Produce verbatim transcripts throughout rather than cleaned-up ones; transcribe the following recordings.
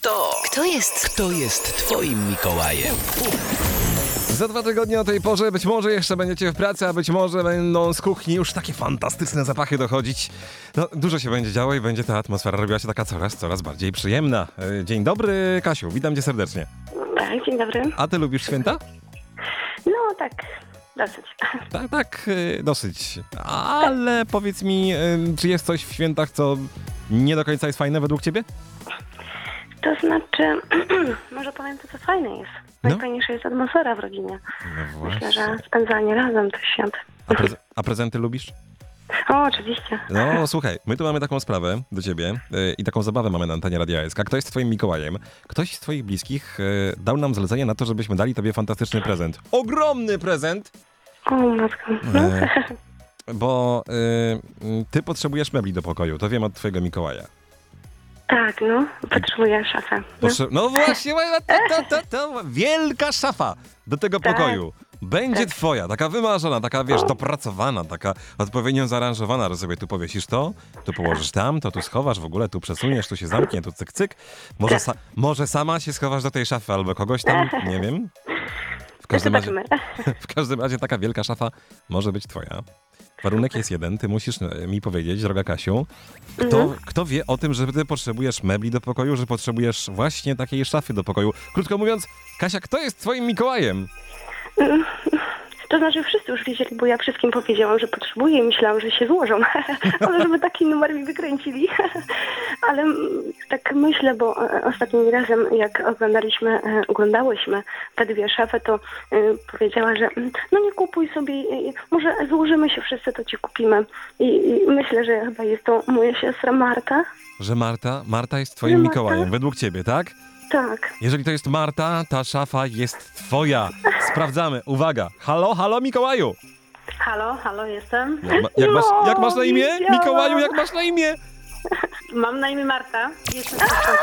Kto? Kto jest? Kto jest twoim Mikołajem? Za dwa tygodnie o tej porze być może jeszcze będziecie w pracy, a być może będą z kuchni już takie fantastyczne zapachy dochodzić. No, dużo się będzie działo i będzie ta atmosfera robiła się taka coraz, coraz bardziej przyjemna. E, Dzień dobry, Kasiu, witam cię serdecznie. Tak, dzień dobry. A ty lubisz święta? No tak, dosyć. Tak, tak, e, dosyć. Ale powiedz mi, e, czy jest coś w świętach, co nie do końca jest fajne według ciebie? To znaczy, może powiem to, co fajne jest. No. Najfajniejsza jest atmosfera w rodzinie. No Myślę, że spędzanie razem tych świąt. A, preze- a prezenty lubisz? O, oczywiście. No słuchaj, my tu mamy taką sprawę do ciebie yy, i taką zabawę mamy na antenie Radia S K. Kto jest twoim Mikołajem? Ktoś z twoich bliskich yy, dał nam zlecenie na to, żebyśmy dali tobie fantastyczny prezent. Ogromny prezent! O, matko. No. Yy, bo yy, ty potrzebujesz mebli do pokoju, to wiem od twojego Mikołaja. Tak, no, potrzebuję szafę. No. Potrze- no właśnie, to, to, to, to wielka szafa do tego Tak. pokoju. Będzie Tak. twoja, taka wymarzona, taka wiesz, dopracowana, taka odpowiednio zaaranżowana, że sobie tu powiesisz to, tu położysz tam, to tu schowasz, w ogóle tu przesuniesz, tu się zamknie, tu cyk, cyk. Może, sa- może sama się schowasz do tej szafy albo kogoś tam, nie wiem. W każdym razie, Zobaczymy. w każdym razie taka wielka szafa może być twoja. Warunek jest jeden, ty musisz e, mi powiedzieć, droga Kasiu, kto, Mhm. kto wie o tym, że ty potrzebujesz mebli do pokoju, że potrzebujesz właśnie takiej szafy do pokoju. Krótko mówiąc, Kasia, kto jest twoim Mikołajem? To znaczy wszyscy już wiedzieli, bo ja wszystkim powiedziałam, że potrzebuję i myślałam, że się złożą. Ale żeby taki numer mi wykręcili. Ale mm, tak myślę, bo e, ostatnim razem jak oglądaliśmy, e, oglądałyśmy te dwie szafy, to e, powiedziała, że mm, no nie kupuj sobie, e, może złożymy się wszyscy, to ci kupimy. I, I myślę, że chyba jest to moja siostra Marta. Że Marta, Marta jest twoim Że Marta? Mikołajem, według ciebie, tak? Tak. Jeżeli to jest Marta, ta szafa jest twoja. Sprawdzamy, uwaga. Halo, halo Mikołaju. Halo, halo, jestem. Jak, ma, jak, masz, jak masz na imię? wiedziałam. Mikołaju, jak masz na imię? Mam na imię Marta. Jestem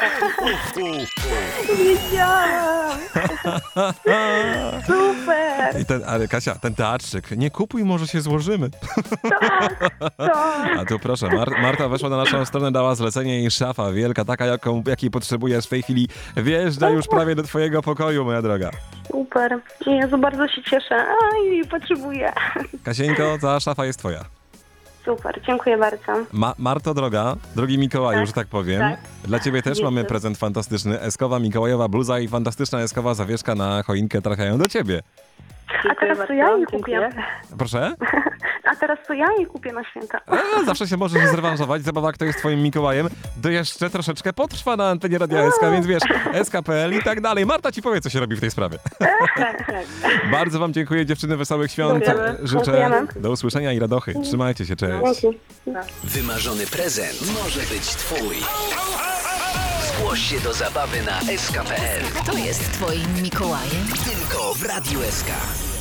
Wiedziałam. Super. I ten, ale Kasia, ten teatrzyk, nie kupuj, może się złożymy. Tak, tak. A tu proszę, Mar- Marta weszła na naszą stronę, dała zlecenie i szafa wielka, taka jaką, jakiej potrzebujesz w tej chwili, wjeżdża już prawie do twojego pokoju, moja droga. Super. Jezu, bardzo się cieszę. Aj, potrzebuję. Kasieńko, ta szafa jest twoja. Super, dziękuję bardzo. Ma- Marto, droga, drogi Mikołaju, Tak, że tak powiem, tak. dla ciebie też Jestem. mamy prezent fantastyczny. Eskowa Mikołajowa bluza i fantastyczna eskowa zawieszka na choinkę trafiają do ciebie. A teraz to ja je kupię. Proszę? A teraz to ja je kupię na święta. A, zawsze się możesz zrewanżować. Zabawa, kto jest twoim Mikołajem, to jeszcze troszeczkę potrwa na antenie Radia S K, więc wiesz, S K kropka P L i tak dalej. Marta ci powie, co się robi w tej sprawie. Tak, tak. Bardzo wam dziękuję, dziewczyny, wesołych świąt. Dziękujemy. Życzę Dziękujemy. do usłyszenia i radochy. Trzymajcie się, cześć. Dzięki. Wymarzony prezent może być twój. Zgłoś się do zabawy na S K kropka P L. Kto jest twoim Mikołajem? Tylko w Radiu S K.